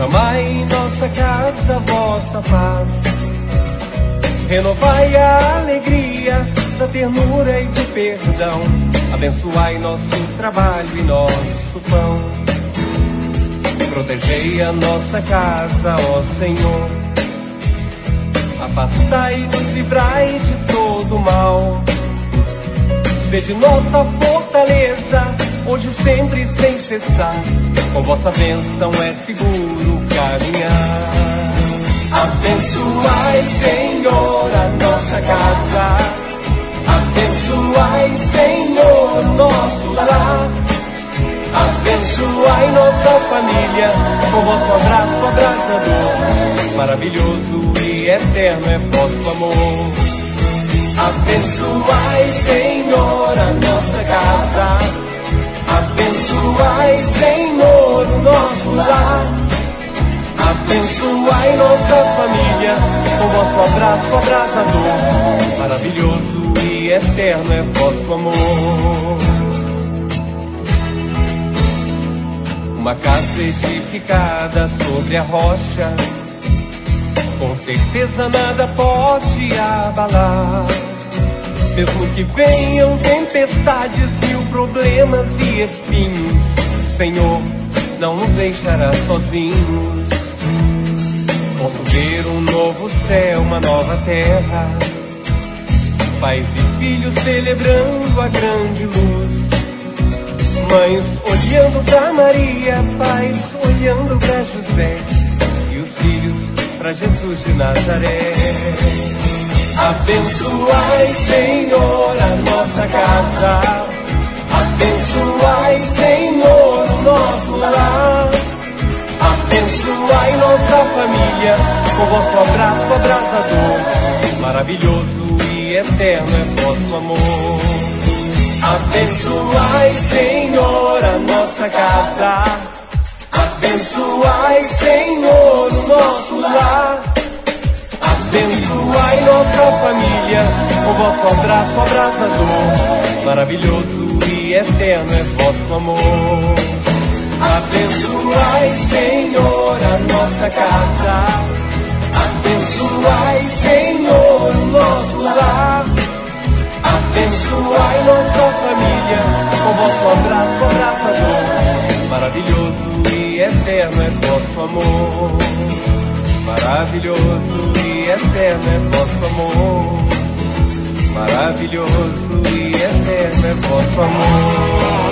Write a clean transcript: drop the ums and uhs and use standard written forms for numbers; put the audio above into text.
Derramai em nossa casa vossa paz. Renovai a alegria da ternura e do perdão. Abençoai nosso trabalho e nosso pão. Protegei a nossa casa, ó Senhor. Afastai-nos, livrai de todo mal. Sede nossa fortaleza, hoje sempre sem cessar. Com vossa bênção é seguro caminhar. Abençoai, Senhor, a nossa casa. Abençoai, Senhor, nosso lar. Abençoai nossa família com vosso abraço abraçador. Maravilhoso e eterno é vosso amor. Abençoai, Senhor, a nossa casa. Abençoai, Senhor, o nosso lar. Abençoai nossa família com vosso abraço abraçador. Maravilhoso e eterno é vosso amor. Uma casa edificada sobre a rocha, com certeza nada pode abalar. Mesmo que venham tempestades, mil problemas e espinhos, Senhor, não nos deixará sozinhos. Posso ver um novo céu, uma nova terra, pais e filhos celebrando a grande luz. Mães olhando pra Maria, pais olhando pra José, e os filhos pra Jesus de Nazaré. Abençoai, Senhor, a nossa casa. Abençoai, Senhor, o nosso lar. Abençoai nossa família com vosso abraço abraçador. Maravilhoso e eterno é vosso amor. Abençoai, Senhor, a nossa casa. Abençoai, Senhor, o nosso lar. Abençoai nossa família com vosso abraço abraçador. Maravilhoso e eterno é vosso amor. Abençoai, Senhor, a nossa casa. Abençoai, Senhor, o nosso lar. Abençoai nossa família com vosso abraço abraçador. Maravilhoso e eterno é vosso amor. Maravilhoso e eterno é vosso amor. Maravilhoso e eterno é vosso amor.